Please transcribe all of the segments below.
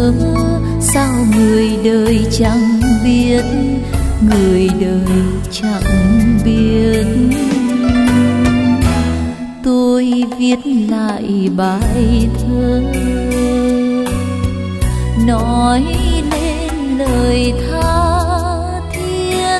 mơ, sao người đời chẳng biết, người đời chẳng biết. Tôi viết lại bài thơ nói lên lời tha thiết.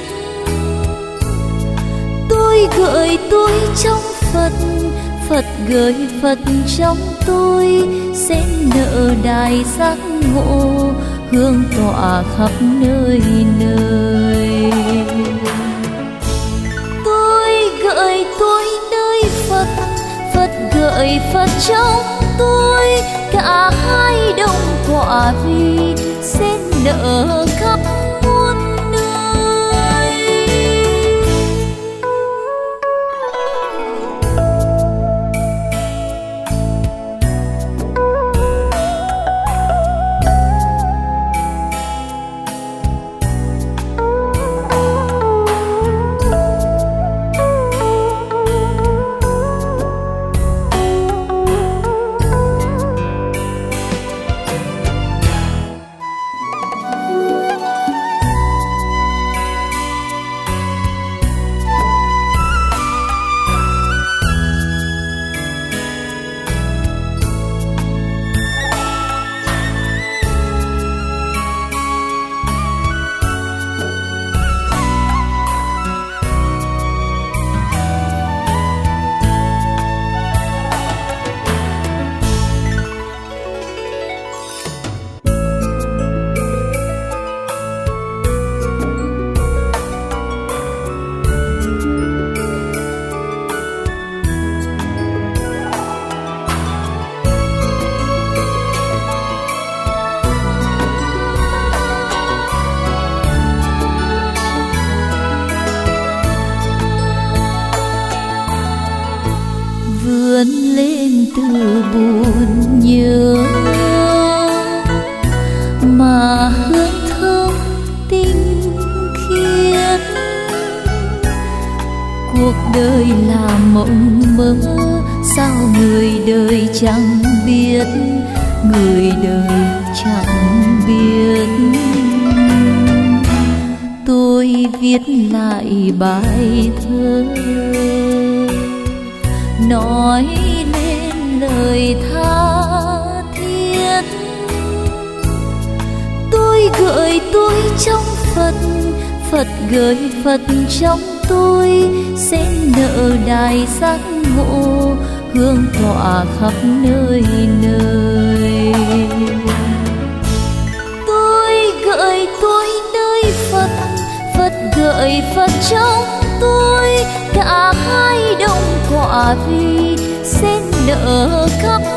Tôi gợi tôi trong Phật, Phật gợi Phật trong tôi, sẽ nở đài giác ngộ, hương tỏa khắp nơi nơi. Tôi gợi tôi nơi Phật, Phật gợi Phật trong tôi, cả hai đồng quả vì sẽ nở khắp muôn nơi. Vươn lên từ buồn nhớ mà hương thơm tinh khiết. Cuộc đời là mộng mơ, sao người đời chẳng biết, người đời chẳng biết. Tôi viết lại bài thơ nói lên lời tha thiết. Tôi gợi tôi trong Phật, Phật gợi Phật trong tôi, sẽ nở đài giác ngộ, hương tỏa khắp nơi nơi. Tôi gợi tôi nơi Phật, Phật gợi Phật trong tôi, cả hai đồng quả vì sẽ nở khắp